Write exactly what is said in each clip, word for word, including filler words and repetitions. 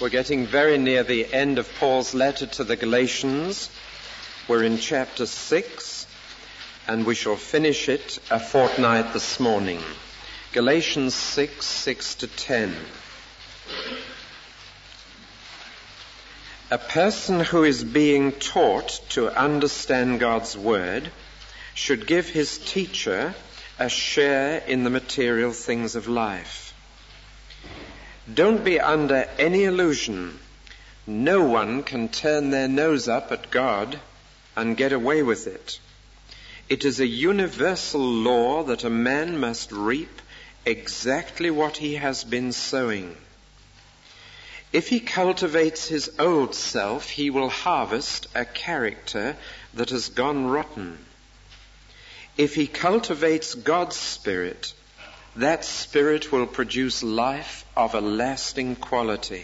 We're getting very near the end of Paul's letter to the Galatians. We're in chapter six, and we shall finish it a fortnight this morning. Galatians six, six to ten. A person who is being taught to understand God's word should give his teacher a share in the material things of life. Don't be under any illusion. No one can turn their nose up at God and get away with it. It is a universal law that a man must reap exactly what he has been sowing. If he cultivates his old self, he will harvest a character that has gone rotten. If he cultivates God's Spirit, that Spirit will produce life of a lasting quality.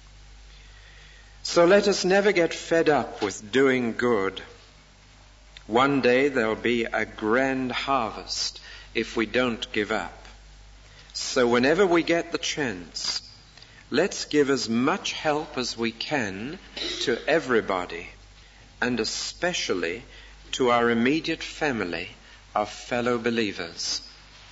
So let us never get fed up with doing good. One day there'll be a grand harvest if we don't give up. So whenever we get the chance, let's give as much help as we can to everybody, and especially to our immediate family of fellow believers.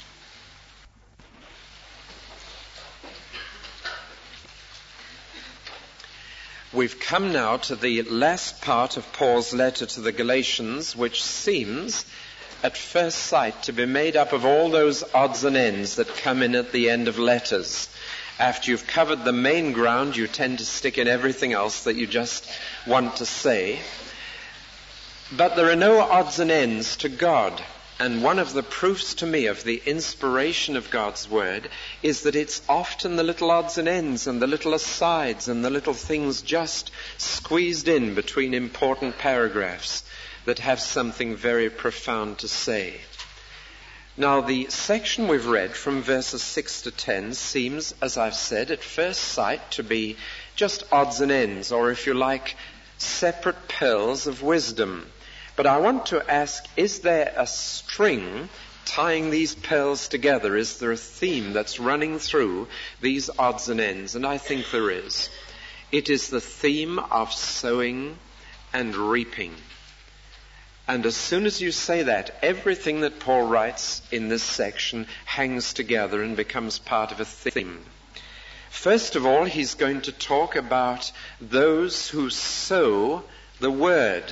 We've come now to the last part of Paul's letter to the Galatians, which seems at first sight to be made up of all those odds and ends that come in at the end of letters. After you've covered the main ground, you tend to stick in everything else that you just want to say. But there are no odds and ends to God. And one of the proofs to me of the inspiration of God's word is that it's often the little odds and ends and the little asides and the little things just squeezed in between important paragraphs that have something very profound to say. Now, the section we've read from verses six to ten seems, as I've said, at first sight to be just odds and ends, or if you like, separate pearls of wisdom. But I want to ask, is there a string tying these pearls together? Is there a theme that's running through these odds and ends? And I think there is. It is the theme of sowing and reaping. And as soon as you say that, everything that Paul writes in this section hangs together and becomes part of a theme. First of all, he's going to talk about those who sow the word.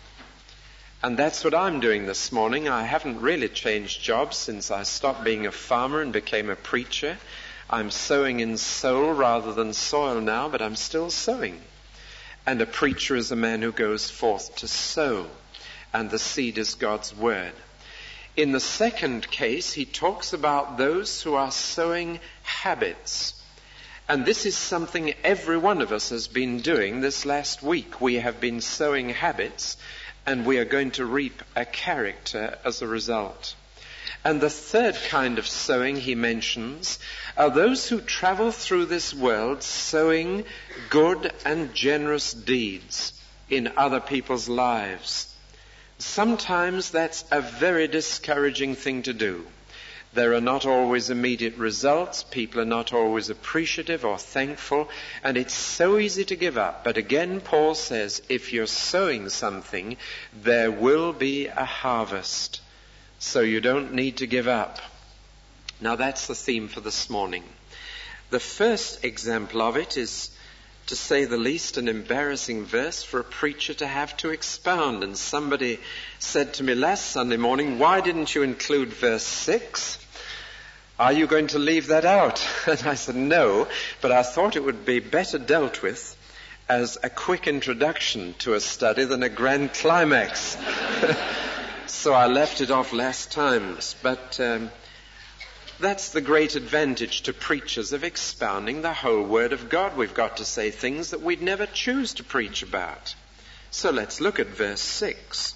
And that's what I'm doing this morning. I haven't really changed jobs since I stopped being a farmer and became a preacher. I'm sowing in soul rather than soil now, but I'm still sowing. And a preacher is a man who goes forth to sow, and the seed is God's word. In the second case, he talks about those who are sowing habits. And this is something every one of us has been doing this last week. We have been sowing habits, and we are going to reap a character as a result. And the third kind of sowing he mentions are those who travel through this world sowing good and generous deeds in other people's lives. Sometimes that's a very discouraging thing to do. There are not always immediate results. People are not always appreciative or thankful. And it's so easy to give up. But again, Paul says, if you're sowing something, there will be a harvest. So you don't need to give up. Now that's the theme for this morning. The first example of it is, to say the least, an embarrassing verse for a preacher to have to expound. And somebody said to me last Sunday morning, why didn't you include verse six? Are you going to leave that out? And I said, no, but I thought it would be better dealt with as a quick introduction to a study than a grand climax. So I left it off last time. But um, that's the great advantage to preachers of expounding the whole Word of God. We've got to say things that we'd never choose to preach about. So let's look at verse six.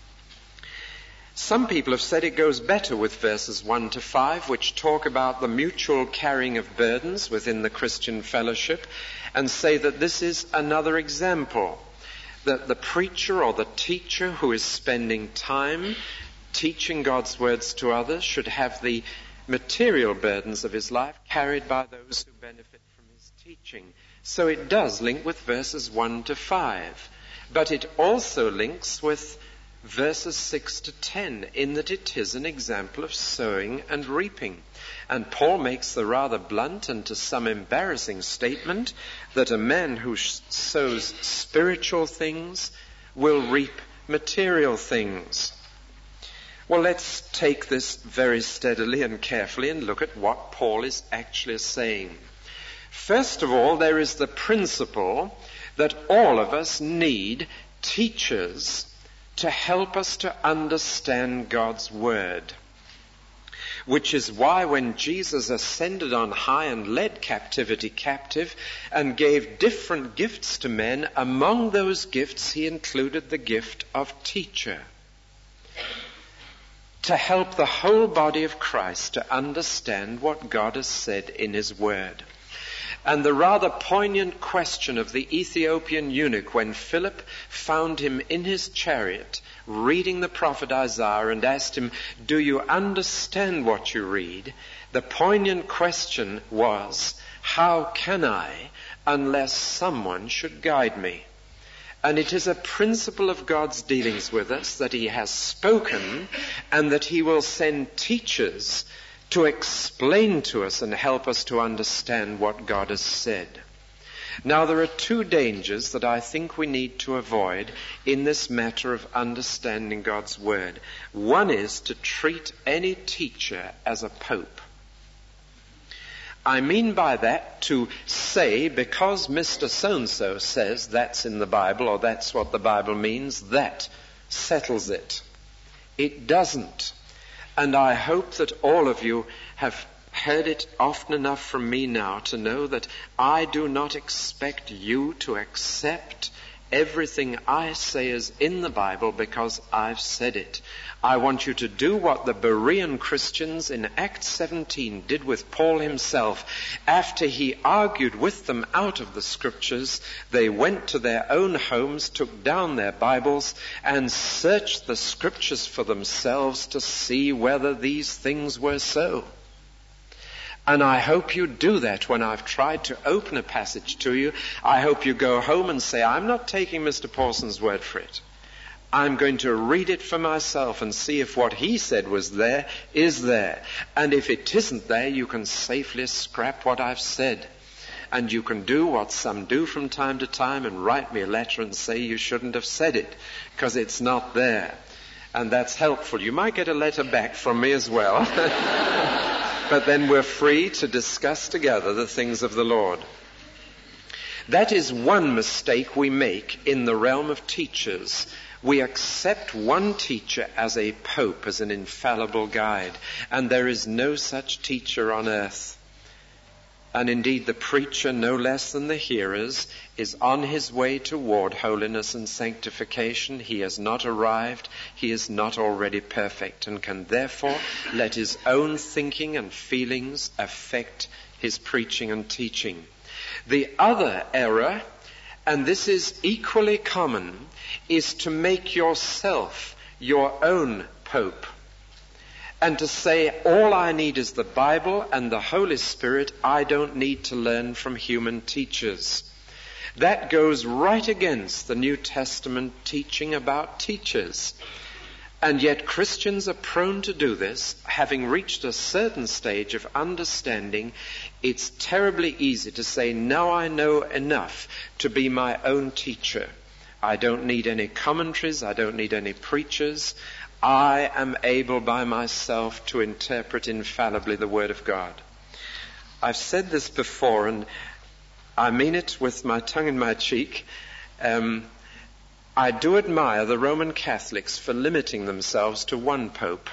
Some people have said it goes better with verses one to five, which talk about the mutual carrying of burdens within the Christian fellowship, and say that this is another example, that the preacher or the teacher who is spending time teaching God's words to others should have the material burdens of his life carried by those who benefit from his teaching. So it does link with verses one to five, but it also links with verses six to ten, in that it is an example of sowing and reaping. And Paul makes the rather blunt and to some embarrassing statement that a man who sows spiritual things will reap material things. Well, let's take this very steadily and carefully and look at what Paul is actually saying. First of all, there is the principle that all of us need teachers to help us to understand God's Word. Which is why when Jesus ascended on high and led captivity captive and gave different gifts to men, among those gifts he included the gift of teacher, to help the whole body of Christ to understand what God has said in his Word. And the rather poignant question of the Ethiopian eunuch when Philip found him in his chariot reading the prophet Isaiah and asked him, "Do you understand what you read?" The poignant question was, "How can I unless someone should guide me?" And it is a principle of God's dealings with us that he has spoken and that he will send teachers to explain to us and help us to understand what God has said. Now, there are two dangers that I think we need to avoid in this matter of understanding God's Word. One is to treat any teacher as a pope. I mean by that to say, because Mister So-and-so says that's in the Bible or that's what the Bible means, that settles it. It doesn't. And I hope that all of you have heard it often enough from me now to know that I do not expect you to accept everything I say is in the Bible because I've said it. I want you to do what the Berean Christians in Acts seventeen did with Paul himself. After he argued with them out of the Scriptures, they went to their own homes, took down their Bibles, and searched the Scriptures for themselves to see whether these things were so. And I hope you do that when I've tried to open a passage to you. I hope you go home and say, "I'm not taking Mister Pawson's word for it. I'm going to read it for myself and see if what he said was there is there. And if it isn't there, you can safely scrap what I've said. And you can do what some do from time to time and write me a letter and say you shouldn't have said it because it's not there." And that's helpful. You might get a letter back from me as well. But then we're free to discuss together the things of the Lord. That is one mistake we make in the realm of teachers. We accept one teacher as a pope, as an infallible guide, and there is no such teacher on earth. And indeed the preacher, no less than the hearers, is on his way toward holiness and sanctification. He has not arrived. He is not already perfect and can therefore let his own thinking and feelings affect his preaching and teaching. The other error, and this is equally common, is to make yourself your own pope. And to say, all I need is the Bible and the Holy Spirit. I don't need to learn from human teachers. That goes right against the New Testament teaching about teachers. And yet Christians are prone to do this. Having reached a certain stage of understanding, it's terribly easy to say, now I know enough to be my own teacher. I don't need any commentaries. I don't need any preachers. I am able by myself to interpret infallibly the Word of God. I've said this before, and I mean it with my tongue in my cheek. Um, I do admire the Roman Catholics for limiting themselves to one pope.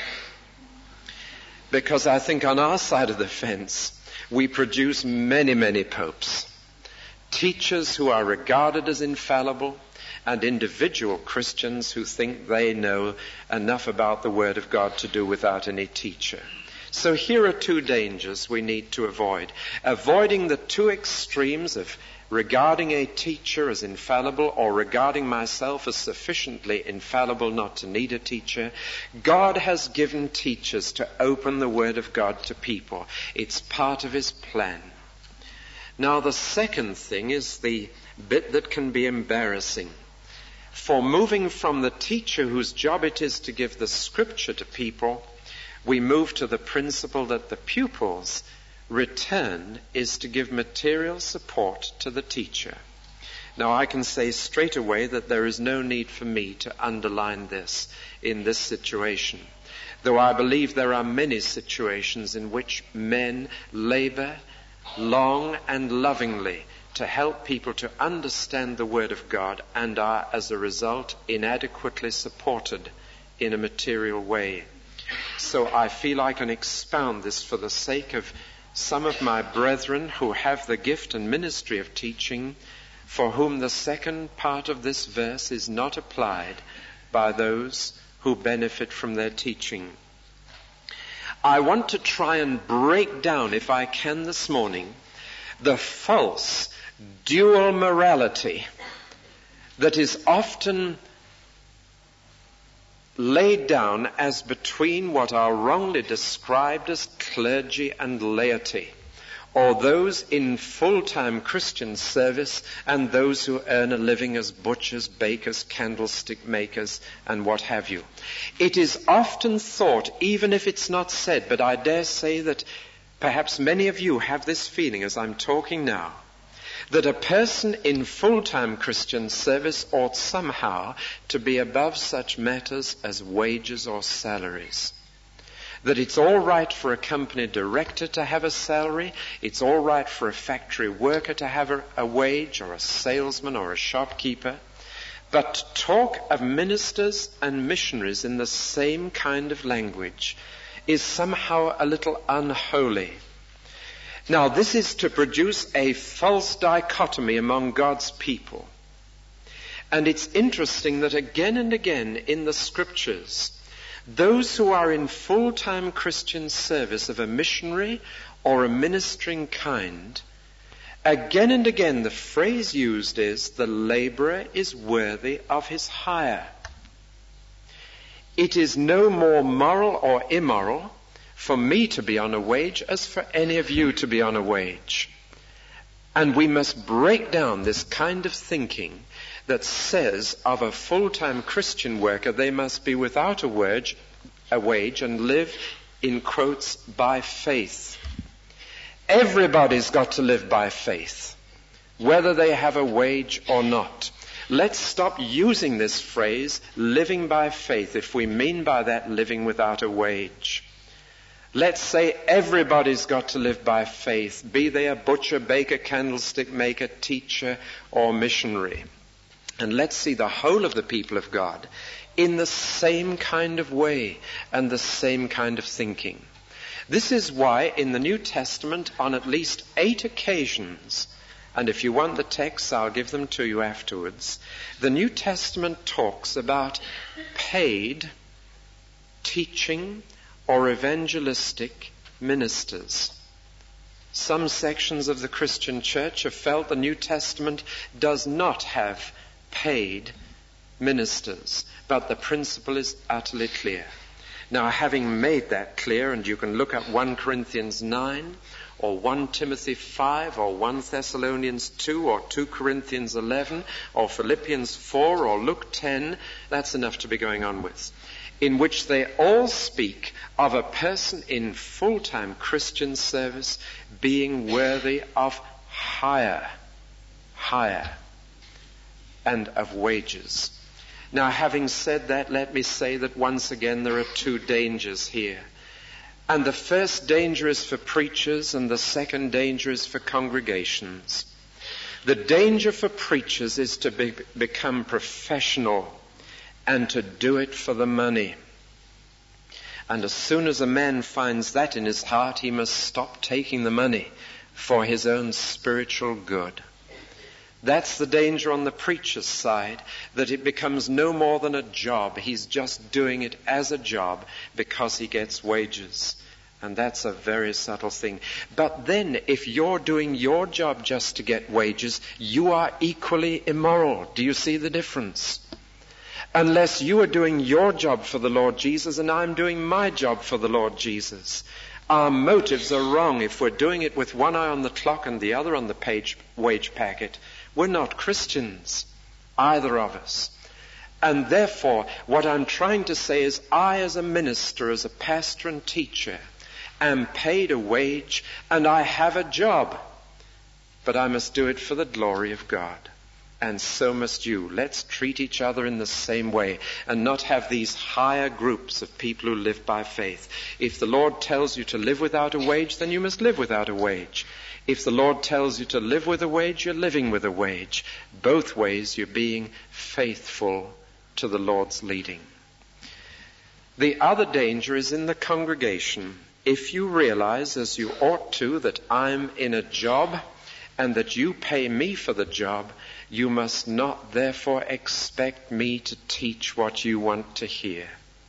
Because I think on our side of the fence, we produce many, many popes. Teachers who are regarded as infallible, and individual Christians who think they know enough about the Word of God to do without any teacher. So here are two dangers we need to avoid. Avoiding the two extremes of regarding a teacher as infallible or regarding myself as sufficiently infallible not to need a teacher. God has given teachers to open the Word of God to people. It's part of His plan. Now, the second thing is the bit that can be embarrassing. For moving from the teacher whose job it is to give the scripture to people, we move to the principle that the pupil's return is to give material support to the teacher. Now, I can say straight away that there is no need for me to underline this in this situation, though I believe there are many situations in which men labor long and lovingly to help people to understand the Word of God and are, as a result, inadequately supported in a material way. So I feel I can expound this for the sake of some of my brethren who have the gift and ministry of teaching, for whom the second part of this verse is not applied by those who benefit from their teaching. I want to try and break down, if I can this morning, the false dual morality that is often laid down as between what are wrongly described as clergy and laity, or those in full-time Christian service and those who earn a living as butchers, bakers, candlestick makers, and what have you. It is often thought, even if it's not said, but I dare say that perhaps many of you have this feeling as I'm talking now, that a person in full-time Christian service ought somehow to be above such matters as wages or salaries. That it's all right for a company director to have a salary, it's all right for a factory worker to have a, a wage, or a salesman or a shopkeeper, but to talk of ministers and missionaries in the same kind of language is somehow a little unholy. Now, this is to produce a false dichotomy among God's people. And it's interesting that again and again in the scriptures, those who are in full-time Christian service of a missionary or a ministering kind, again and again the phrase used is, the laborer is worthy of his hire. It is no more moral or immoral for me to be on a wage as for any of you to be on a wage. And we must break down this kind of thinking that says of a full-time Christian worker they must be without a wage, a wage and live, in quotes, by faith. Everybody's got to live by faith, whether they have a wage or not. Let's stop using this phrase, living by faith, if we mean by that living without a wage. Let's say everybody's got to live by faith, be they a butcher, baker, candlestick maker, teacher, or missionary. And let's see the whole of the people of God in the same kind of way and the same kind of thinking. This is why in the New Testament, on at least eight occasions, and if you want the texts, I'll give them to you afterwards, the New Testament talks about paid teaching or evangelistic ministers. Some sections of the Christian church have felt the New Testament does not have paid ministers, but the principle is utterly clear. Now, having made that clear, and you can look at First Corinthians nine, or First Timothy five, or First Thessalonians two, or Second Corinthians eleven, or Philippians four, or Luke ten, that's enough to be going on with, in which they all speak of a person in full-time Christian service being worthy of hire, hire, and of wages. Now, having said that, let me say that once again there are two dangers here. And the first danger is for preachers, and the second danger is for congregations. The danger for preachers is to be, become professional and to do it for the money. And as soon as a man finds that in his heart, he must stop taking the money for his own spiritual good. That's the danger on the preacher's side, that it becomes no more than a job. He's just doing it as a job because he gets wages. And that's a very subtle thing. But then, if you're doing your job just to get wages, you are equally immoral. Do you see the difference? Unless you are doing your job for the Lord Jesus and I'm doing my job for the Lord Jesus, Our motives are wrong. If we're doing it with one eye on the clock and the other on the page, wage packet, we're not Christians, either of us. And therefore, what I'm trying to say is, I as a minister, as a pastor and teacher, am paid a wage and I have a job. But I must do it for the glory of God. And so must you. Let's treat each other in the same way and not have these higher groups of people who live by faith. If the Lord tells you to live without a wage, then you must live without a wage. If the Lord tells you to live with a wage, you're living with a wage. Both ways you're being faithful to the Lord's leading. The other danger is in the congregation. If you realize, as you ought to, that I'm in a job and that you pay me for the job, you must not therefore expect me to teach what you want to hear.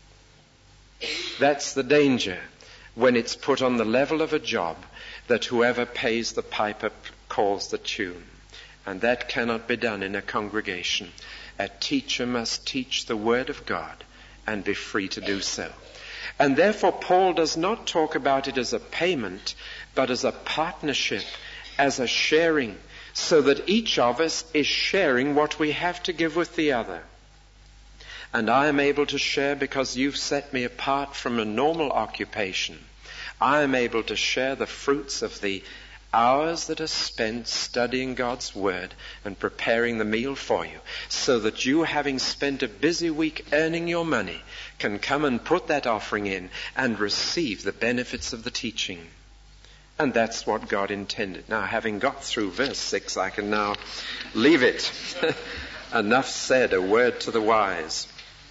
That's the danger when it's put on the level of a job, that whoever pays the piper calls the tune. And that cannot be done in a congregation. A teacher must teach the Word of God and be free to do so. And therefore Paul does not talk about it as a payment, but as a partnership, as a sharing, so that each of us is sharing what we have to give with the other. And I am able to share because you've set me apart from a normal occupation. I am able to share the fruits of the hours that are spent studying God's Word and preparing the meal for you, so that you, having spent a busy week earning your money, can come and put that offering in and receive the benefits of the teaching. And that's what God intended. Now, having got through verse six, I can now leave it. Enough said, a word to the wise.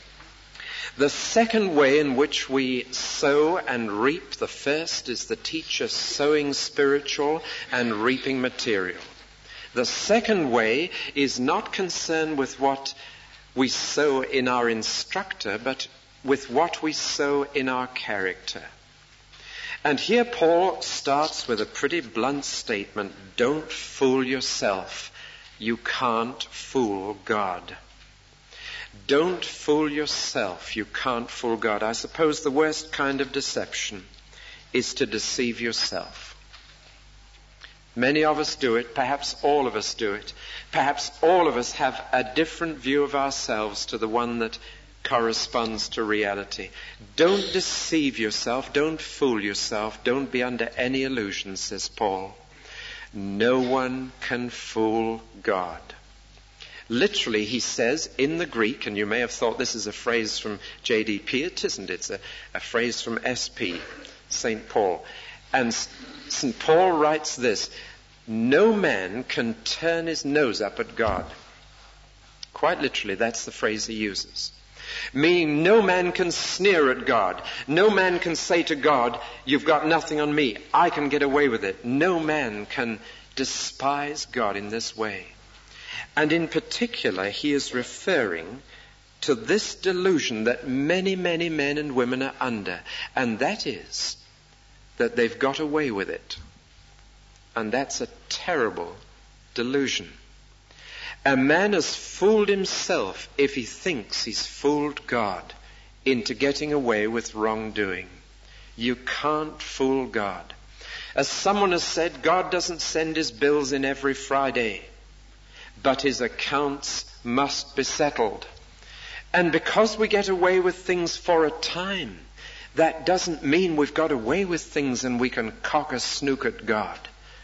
The second way in which we sow and reap, the first is the teacher sowing spiritual and reaping material. The second way is not concerned with what we sow in our instructor, but with what we sow in our character. And here Paul starts with a pretty blunt statement. Don't fool yourself. You can't fool God. Don't fool yourself. You can't fool God. I suppose the worst kind of deception is to deceive yourself. Many of us do it. Perhaps all of us do it. Perhaps all of us have a different view of ourselves to the one that corresponds to reality. Don't deceive yourself. Don't fool yourself. Don't be under any illusion, says Paul. No one can fool God. Literally, he says in the Greek, and you may have thought this is a phrase from J D P. It isn't. It's a, a phrase from S P, Saint Paul. And Saint Paul writes this: no man can turn his nose up at God. Quite literally, that's the phrase he uses. Meaning no man can sneer at God. No man can say to God, you've got nothing on me. I can get away with it. No man can despise God in this way. And in particular, he is referring to this delusion that many, many men and women are under. And that is that they've got away with it. And that's a terrible delusion. A man has fooled himself if he thinks he's fooled God into getting away with wrongdoing. You can't fool God. As someone has said, God doesn't send his bills in every Friday, but his accounts must be settled. And because we get away with things for a time, that doesn't mean we've got away with things and we can cock a snook at God.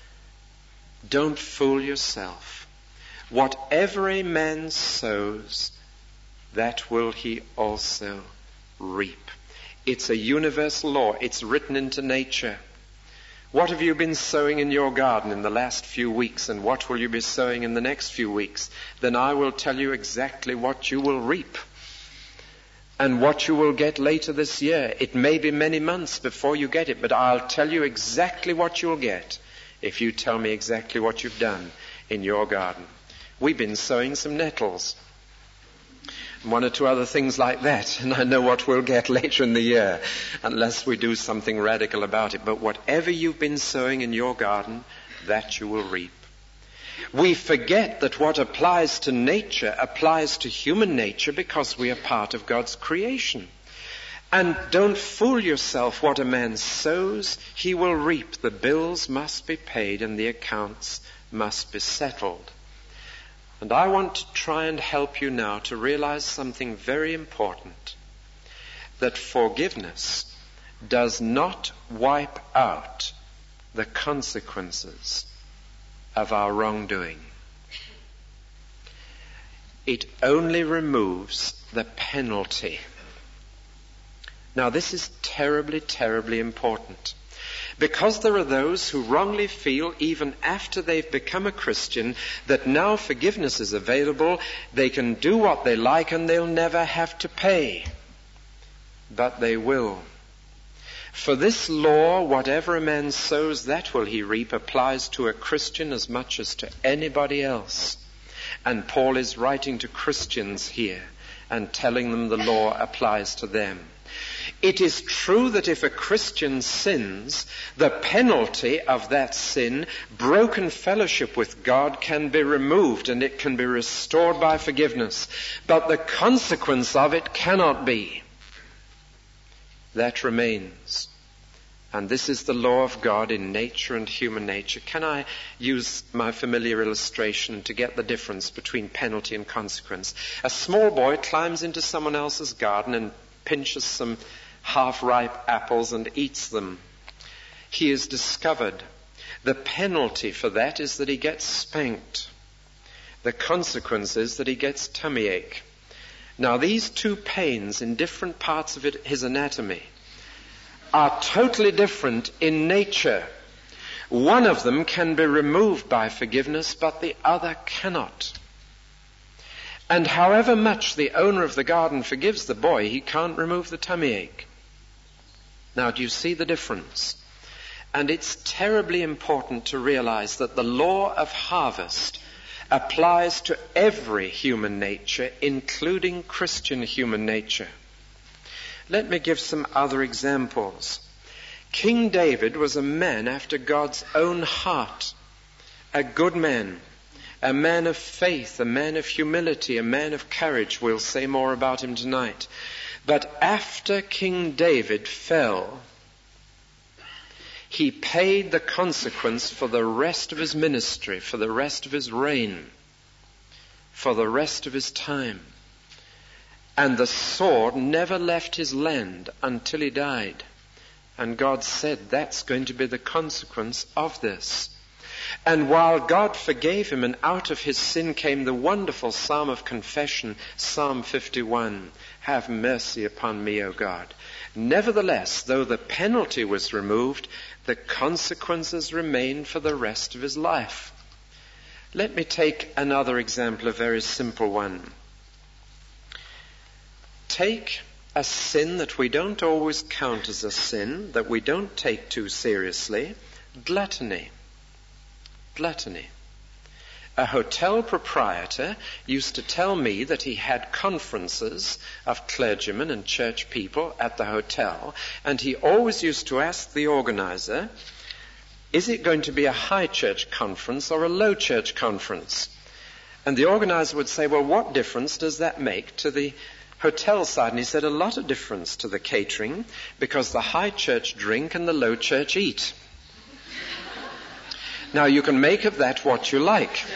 Don't fool yourself. Whatever a man sows, that will he also reap. It's a universal law. It's written into nature. What have you been sowing in your garden in the last few weeks, and what will you be sowing in the next few weeks? Then I will tell you exactly what you will reap and what you will get later this year. It may be many months before you get it, but I'll tell you exactly what you'll get if you tell me exactly what you've done in your garden. We've been sowing some nettles, one or two other things like that, and I know what we'll get later in the year, unless we do something radical about it. But whatever you've been sowing in your garden, that you will reap. We forget that what applies to nature applies to human nature because we are part of God's creation. And don't fool yourself. What a man sows, he will reap. The bills must be paid and the accounts must be settled. And I want to try and help you now to realize something very important. That forgiveness does not wipe out the consequences of our wrongdoing. It only removes the penalty. Now this is terribly, terribly important. Because there are those who wrongly feel, even after they've become a Christian, that now forgiveness is available, they can do what they like and they'll never have to pay. But they will. For this law, whatever a man sows, that will he reap, applies to a Christian as much as to anybody else. And Paul is writing to Christians here and telling them the law applies to them. It is true that if a Christian sins, the penalty of that sin, broken fellowship with God, can be removed and it can be restored by forgiveness. But the consequence of it cannot be. That remains. And this is the law of God in nature and human nature. Can I use my familiar illustration to get the difference between penalty and consequence? A small boy climbs into someone else's garden and pinches some half-ripe apples and eats them. He is discovered. The penalty for that is that he gets spanked. The consequence is that he gets tummy ache. Now these two pains in different parts of it, his anatomy, are totally different in nature. One of them can be removed by forgiveness, but the other cannot. And however much the owner of the garden forgives the boy, he can't remove the tummy ache. Now, do you see the difference? And it's terribly important to realize that the law of harvest applies to every human nature, including Christian human nature. Let me give some other examples. King David was a man after God's own heart, a good man, a man of faith, a man of humility, a man of courage. We'll say more about him tonight. But after King David fell, he paid the consequence for the rest of his ministry, for the rest of his reign, for the rest of his time. And the sword never left his land until he died. And God said, that's going to be the consequence of this. And while God forgave him, and out of his sin came the wonderful psalm of confession, Psalm fifty-one, have mercy upon me, O God. Nevertheless, though the penalty was removed, the consequences remained for the rest of his life. Let me take another example, a very simple one. Take a sin that we don't always count as a sin, that we don't take too seriously, gluttony. Gluttony. A hotel proprietor used to tell me that he had conferences of clergymen and church people at the hotel, and he always used to ask the organizer, is it going to be a high church conference or a low church conference? And the organizer would say, well, what difference does that make to the hotel side? And he said, a lot of difference to the catering, because the high church drink and the low church eat. Now, you can make of that what you like.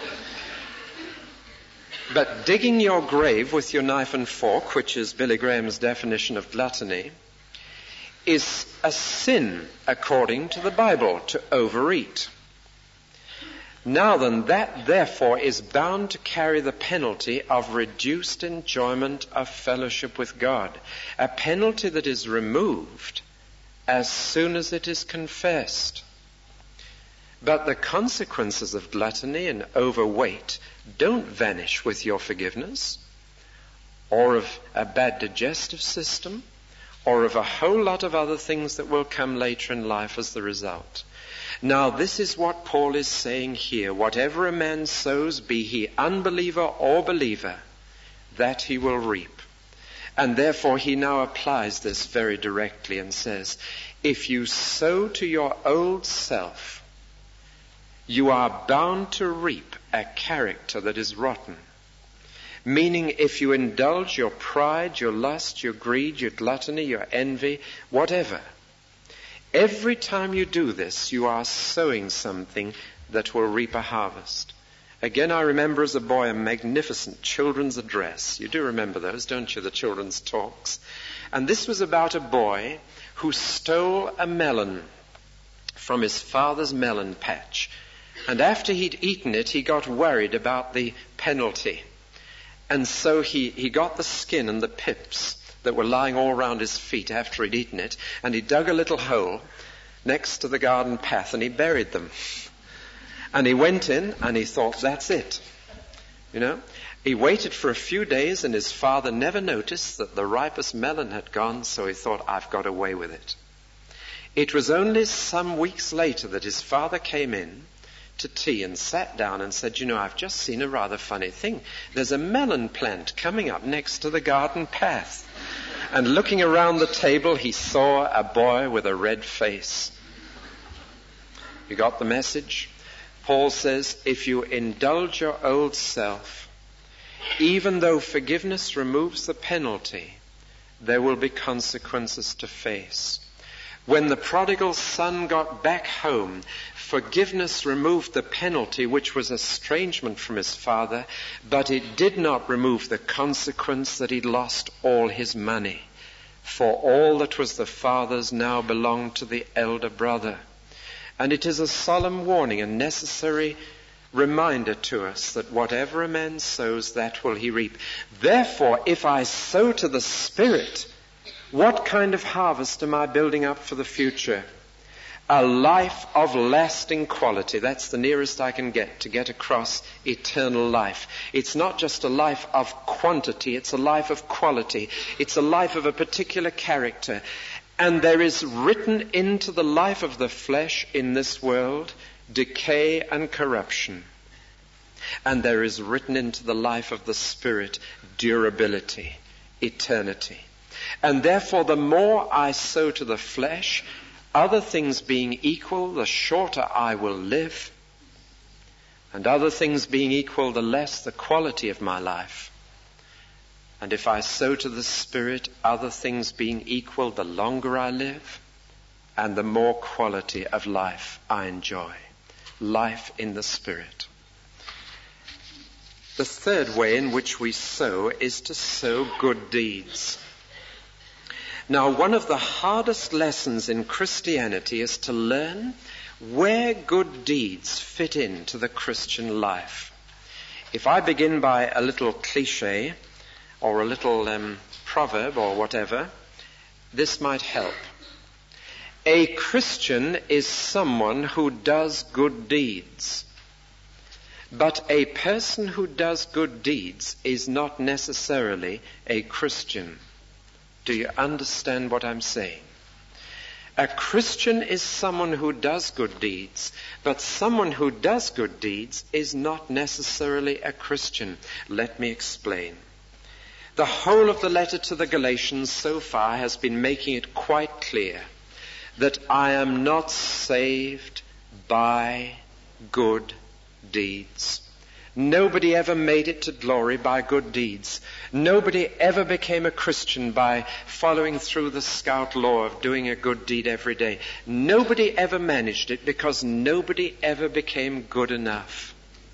But digging your grave with your knife and fork, which is Billy Graham's definition of gluttony, is a sin according to the Bible, to overeat. Now then, that therefore is bound to carry the penalty of reduced enjoyment of fellowship with God, a penalty that is removed as soon as it is confessed. But the consequences of gluttony and overweight don't vanish with your forgiveness, or of a bad digestive system, or of a whole lot of other things that will come later in life as the result. Now, this is what Paul is saying here. Whatever a man sows, be he unbeliever or believer, that he will reap. And therefore he now applies this very directly and says, if you sow to your old self, you are bound to reap a character that is rotten. Meaning, if you indulge your pride, your lust, your greed, your gluttony, your envy, whatever, every time you do this, you are sowing something that will reap a harvest. Again, I remember as a boy a magnificent children's address. You do remember those, don't you, the children's talks? And this was about a boy who stole a melon from his father's melon patch. And after he'd eaten it, he got worried about the penalty. And so he, he got the skin and the pips that were lying all around his feet after he'd eaten it, and he dug a little hole next to the garden path and he buried them. And he went in and he thought, that's it. You know, he waited for a few days and his father never noticed that the ripest melon had gone, so he thought, I've got away with it. It was only some weeks later that his father came in to tea and sat down and said, you know, I've just seen a rather funny thing. There's a melon plant coming up next to the garden path. And looking around the table, he saw a boy with a red face. You got the message? Paul says, if you indulge your old self, even though forgiveness removes the penalty, there will be consequences to face. When the prodigal son got back home, forgiveness removed the penalty, which was estrangement from his father, but it did not remove the consequence that he'd lost all his money. For all that was the father's now belonged to the elder brother. And it is a solemn warning, a necessary reminder to us that whatever a man sows, that will he reap. Therefore, if I sow to the Spirit, what kind of harvest am I building up for the future? A life of lasting quality. That's the nearest I can get to get across eternal life. It's not just a life of quantity, it's a life of quality. It's a life of a particular character. And there is written into the life of the flesh in this world decay and corruption. And there is written into the life of the Spirit durability, eternity. And therefore, the more I sow to the flesh, other things being equal, the shorter I will live. And other things being equal, the less the quality of my life. And if I sow to the Spirit, other things being equal, the longer I live and the more quality of life I enjoy. Life in the Spirit. The third way in which we sow is to sow good deeds. Now, one of the hardest lessons in Christianity is to learn where good deeds fit into the Christian life. If I begin by a little cliche, or a little um, proverb or whatever, this might help. A Christian is someone who does good deeds. But a person who does good deeds is not necessarily a Christian. Do you understand what I'm saying? A Christian is someone who does good deeds, but someone who does good deeds is not necessarily a Christian. Let me explain. The whole of the letter to the Galatians so far has been making it quite clear that I am not saved by good deeds. Nobody ever made it to glory by good deeds. Nobody ever became a Christian by following through the scout law of doing a good deed every day. Nobody ever managed it because nobody ever became good enough.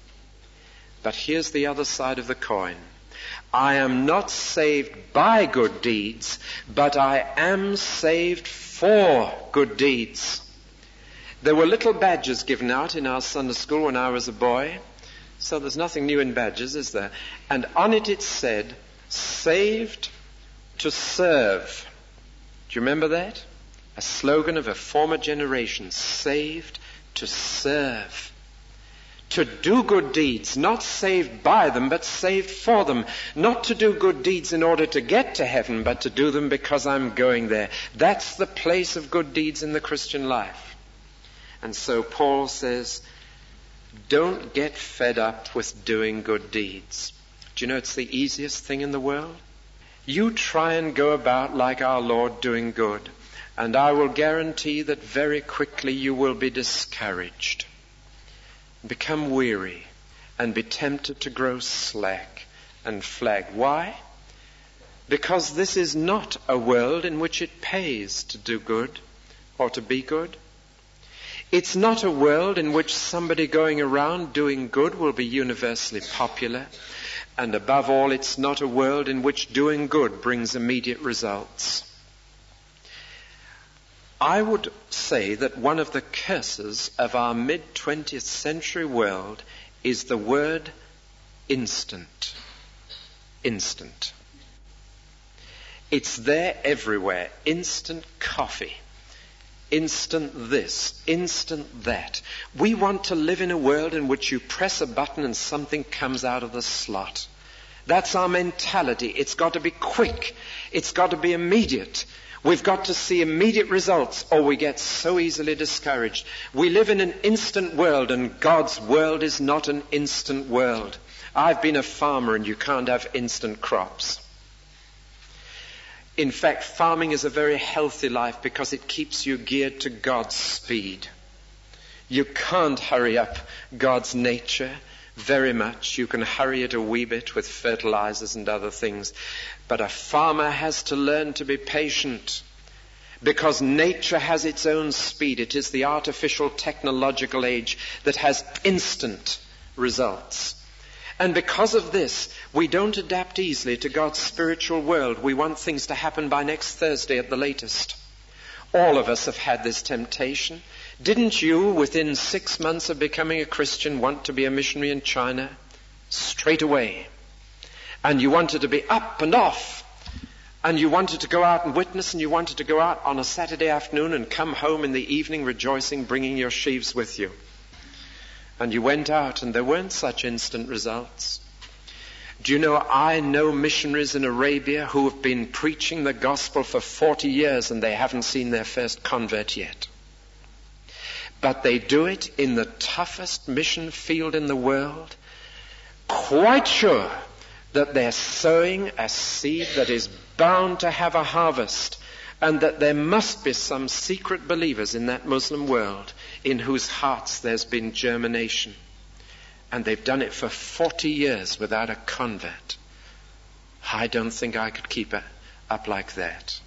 But here's the other side of the coin. I am not saved by good deeds, but I am saved for good deeds. There were little badges given out in our Sunday school when I was a boy. So there's nothing new in badges, is there? And on it it said, saved to serve. Do you remember that? A slogan of a former generation, saved to serve. To do good deeds, not saved by them, but saved for them. Not to do good deeds in order to get to heaven, but to do them because I'm going there. That's the place of good deeds in the Christian life. And so Paul says, don't get fed up with doing good deeds. Do you know it's the easiest thing in the world? You try and go about like our Lord doing good, and I will guarantee that very quickly you will be discouraged, become weary, and be tempted to grow slack and flag. Why? Because this is not a world in which it pays to do good or to be good. It's not a world in which somebody going around doing good will be universally popular. And above all, it's not a world in which doing good brings immediate results. I would say that one of the curses of our mid-twentieth century world is the word instant. Instant. It's there everywhere. Instant coffee. Instant this. Instant that. We want to live in a world in which you press a button and something comes out of the slot. That's our mentality. It's got to be quick. It's got to be immediate. We've got to see immediate results or we get so easily discouraged. We live in an instant world and God's world is not an instant world. I've been a farmer and you can't have instant crops. In fact, farming is a very healthy life because it keeps you geared to God's speed. You can't hurry up God's nature very much. You can hurry it a wee bit with fertilizers and other things. But a farmer has to learn to be patient because nature has its own speed. It is the artificial technological age that has instant results. And because of this, we don't adapt easily to God's spiritual world. We want things to happen by next Thursday at the latest. All of us have had this temptation. Didn't you, within six months of becoming a Christian, want to be a missionary in China? Straight away. And you wanted to be up and off. And you wanted to go out and witness, and you wanted to go out on a Saturday afternoon and come home in the evening rejoicing, bringing your sheaves with you. And you went out and there weren't such instant results. Do you know, I know missionaries in Arabia who have been preaching the gospel for forty years and they haven't seen their first convert yet. But they do it in the toughest mission field in the world, quite sure that they're sowing a seed that is bound to have a harvest, and that there must be some secret believers in that Muslim world in whose hearts there's been germination. And they've done it for forty years without a convert. I don't think I could keep it up like that.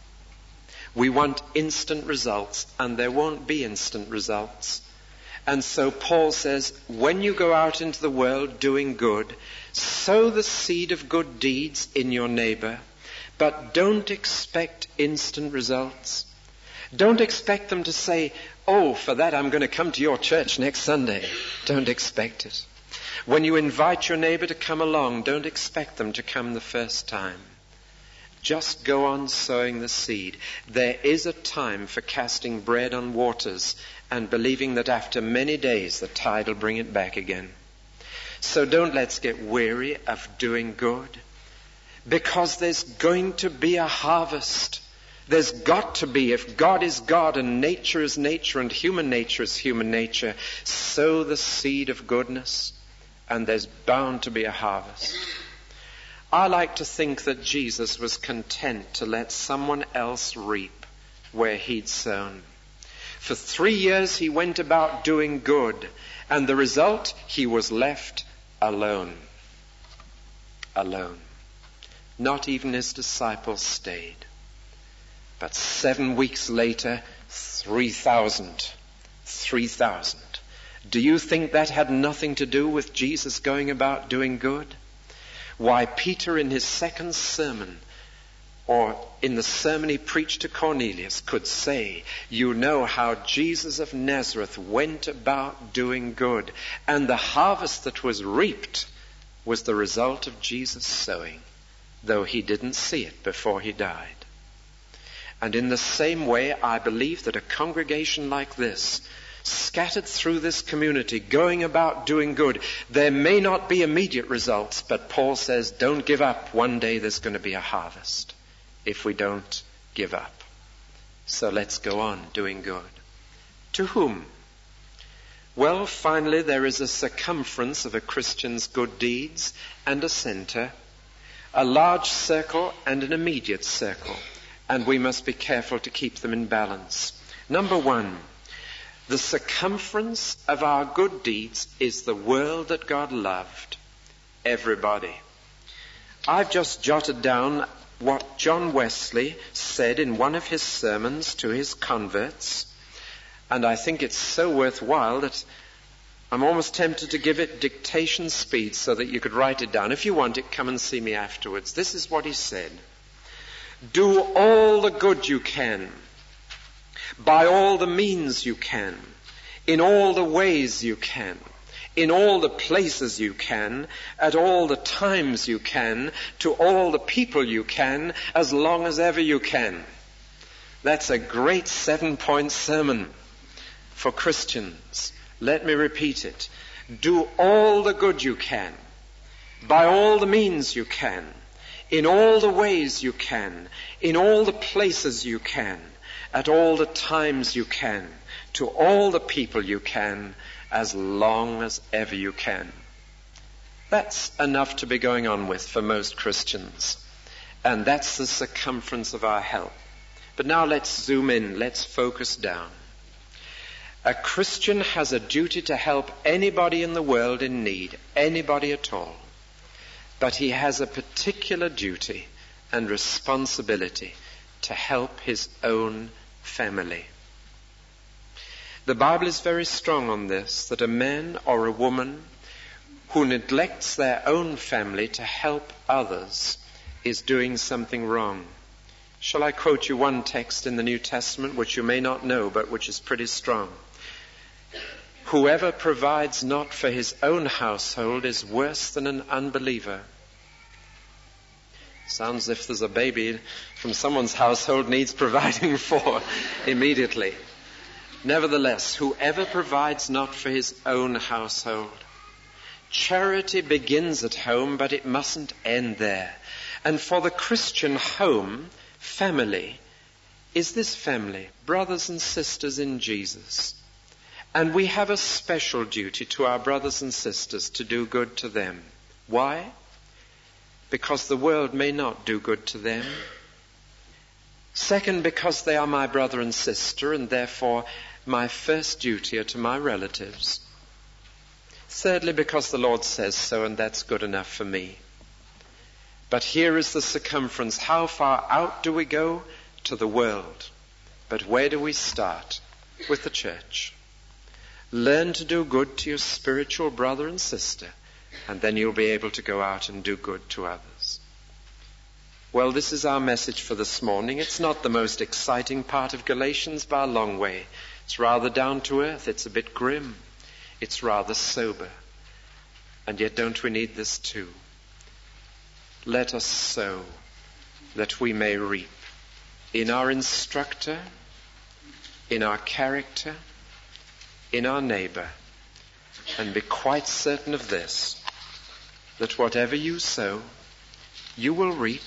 We want instant results, and there won't be instant results. And so Paul says, when you go out into the world doing good, sow the seed of good deeds in your neighbor, but don't expect instant results. Don't expect them to say, oh, for that I'm going to come to your church next Sunday. Don't expect it. When you invite your neighbor to come along, don't expect them to come the first time. Just go on sowing the seed. There is a time for casting bread on waters and believing that after many days the tide will bring it back again. So don't let's get weary of doing good, because there's going to be a harvest. There's got to be. If God is God and nature is nature and human nature is human nature, sow the seed of goodness and there's bound to be a harvest. I like to think that Jesus was content to let someone else reap where he'd sown. For three years he went about doing good, and the result, he was left alone. Alone. Not even his disciples stayed. But seven weeks later, three thousand. Three thousand. Do you think that had nothing to do with Jesus going about doing good? Why, Peter in his second sermon, or in the sermon he preached to Cornelius, could say, you know how Jesus of Nazareth went about doing good, and the harvest that was reaped was the result of Jesus sowing, though he didn't see it before he died. And in the same way, I believe that a congregation like this, scattered through this community, going about doing good, there may not be immediate results, but Paul says, don't give up. One day there's going to be a harvest if we don't give up. So let's go on doing good. To whom? Well, finally, there is a circumference of a Christian's good deeds and a center, a large circle and an immediate circle, and we must be careful to keep them in balance. Number one, the circumference of our good deeds is the world that God loved. Everybody. I've just jotted down what John Wesley said in one of his sermons to his converts, and I think it's so worthwhile that I'm almost tempted to give it dictation speed so that you could write it down. If you want it, come and see me afterwards. This is what he said. Do all the good you can, by all the means you can, in all the ways you can, in all the places you can, at all the times you can, to all the people you can, as long as ever you can. That's a great seven-point sermon for Christians. Let me repeat it. Do all the good you can, by all the means you can, in all the ways you can, in all the places you can, at all the times you can, to all the people you can, as long as ever you can. That's enough to be going on with for most Christians. And that's the circumference of our help. But now let's zoom in, let's focus down. A Christian has a duty to help anybody in the world in need, anybody at all. But he has a particular duty and responsibility to help his own family. The Bible is very strong on this, that a man or a woman who neglects their own family to help others is doing something wrong. Shall I quote you one text in the New Testament which you may not know but which is pretty strong? Whoever provides not for his own household is worse than an unbeliever. Sounds as if there's a baby from someone's household needs providing for immediately. Nevertheless, whoever provides not for his own household. Charity begins at home, but it mustn't end there. And for the Christian home, family, is this family, brothers and sisters in Jesus. And we have a special duty to our brothers and sisters to do good to them. Why? Because the world may not do good to them. Second, because they are my brother and sister, and therefore my first duty are to my relatives. Thirdly, because the Lord says so, and that's good enough for me. But here is the circumference. How far out do we go? To the world. But where do we start? With the church. Learn to do good to your spiritual brother and sister, and then you'll be able to go out and do good to others. Well, this is our message for this morning. It's not the most exciting part of Galatians by a long way. It's rather down to earth. It's a bit grim. It's rather sober. And yet don't we need this too? Let us sow that we may reap in our instructor, in our character, in our neighbor, and be quite certain of this, that whatever you sow, you will reap.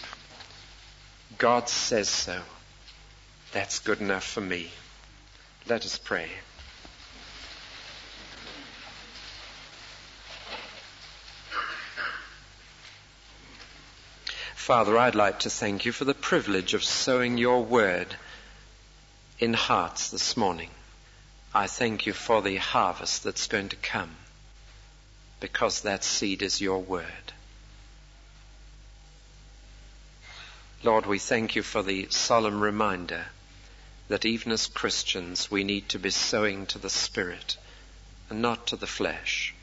God says so. That's good enough for me. Let us pray. Father, I'd like to thank you for the privilege of sowing your word in hearts this morning. I thank you for the harvest that's going to come, because that seed is your word. Lord, we thank you for the solemn reminder that even as Christians we need to be sowing to the Spirit and not to the flesh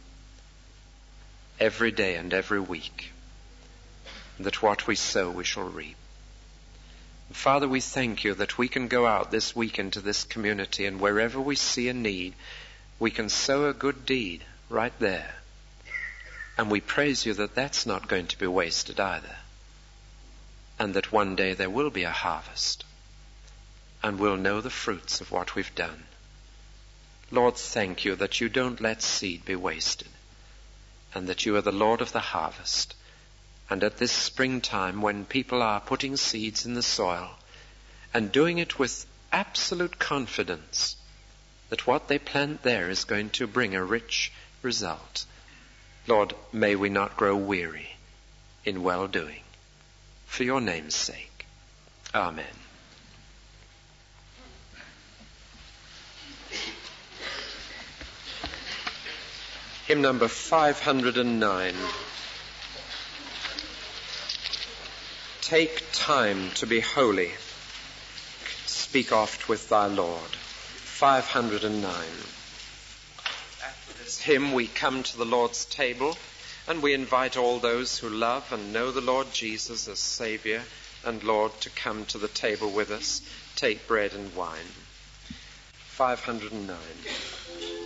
every day and every week, that what we sow we shall reap. Father, we thank you that we can go out this week into this community, and wherever we see a need, we can sow a good deed right there. And we praise you that that's not going to be wasted either. And that one day there will be a harvest, and we'll know the fruits of what we've done. Lord, thank you that you don't let seed be wasted, and that you are the Lord of the harvest. And at this springtime, when people are putting seeds in the soil and doing it with absolute confidence that what they plant there is going to bring a rich result, Lord, may we not grow weary in well-doing. For your name's sake. Amen. Hymn number five hundred nine. Take time to be holy. Speak oft with thy Lord. five hundred nine. After this hymn, we come to the Lord's table, and we invite all those who love and know the Lord Jesus as Saviour and Lord to come to the table with us, take bread and wine. five hundred nine.